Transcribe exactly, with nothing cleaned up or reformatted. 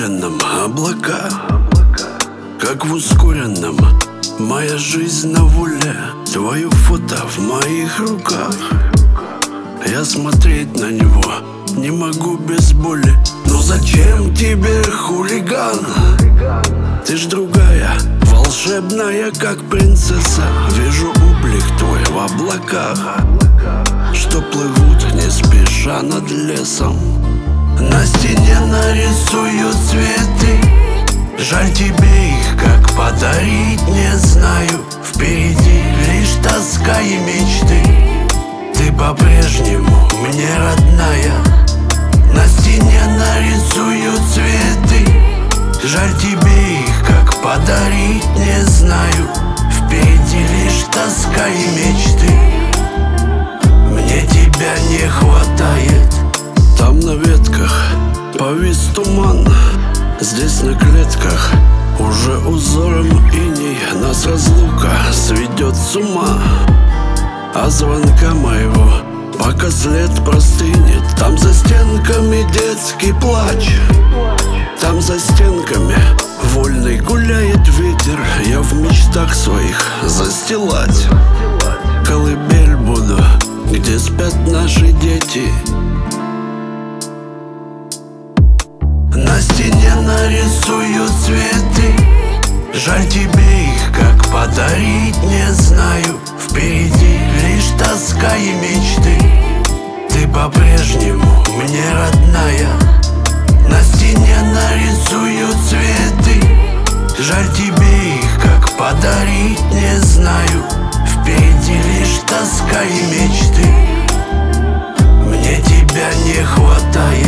ускоренном облака, как в ускоренном моя жизнь на воле. Твое фото в моих руках. Я смотреть на него не могу без боли. Но зачем тебе, хулиган? Ты ж другая, волшебная, как принцесса. Вижу облик твой в облаках, что плывут не спеша над лесом. На стене нарисую цветы. Жаль тебе их, как подарить, не знаю. Впереди лишь тоска и мечты. Ты по-прежнему мне родная. На стене нарисую цветы. Жаль тебе их, как подарить, не знаю. Впереди лишь тоска и мечты. Мне тебя не хватает. Там на ветках повис туман. Здесь на клетках уже узором иней нас разлука сведет с ума. А звонка моего пока след простынет. Там за стенками детский плач. Там за стенками вольный гуляет ветер. Я в мечтах своих застилать колыбель буду, где спят наши дети. На стене нарисую цветы. Жаль тебе их, как подарить, не знаю. Впереди лишь тоска и мечты. Ты по-прежнему мне родная. На стене нарисую цветы. Жаль тебе их, как подарить, не знаю. Впереди лишь тоска и мечты. Мне тебя не хватает.